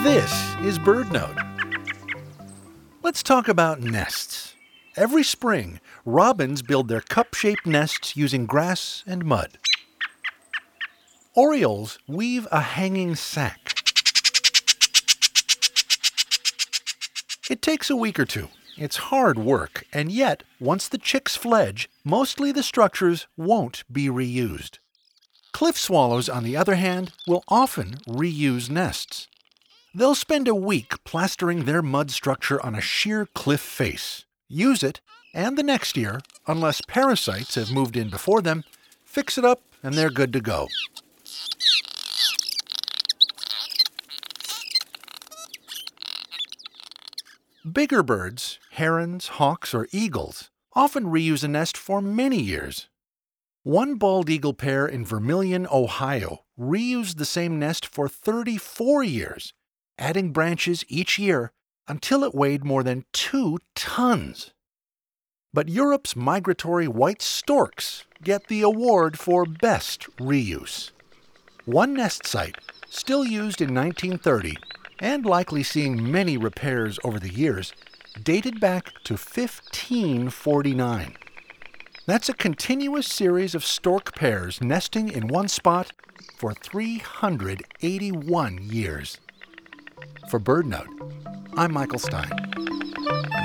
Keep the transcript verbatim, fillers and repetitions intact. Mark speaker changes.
Speaker 1: This is BirdNote. Let's talk about nests. Every spring, robins build their cup-shaped nests using grass and mud. Orioles weave a hanging sack. It takes a week or two. It's hard work, and yet, once the chicks fledge, mostly the structures won't be reused. Cliff swallows, on the other hand, will often reuse nests. They'll spend a week plastering their mud structure on a sheer cliff face, use it, and the next year, unless parasites have moved in before them, fix it up and they're good to go. Bigger birds, herons, hawks, or eagles, often reuse a nest for many years. One bald eagle pair in Vermilion, Ohio, reused the same nest for thirty-four years, adding branches each year until it weighed more than two tons. But Europe's migratory white storks get the award for best reuse. One nest site, still used in nineteen thirty, and likely seeing many repairs over the years, dated back to fifteen forty-nine. That's a continuous series of stork pairs nesting in one spot for three hundred eighty-one years. For BirdNote, I'm Michael Stein.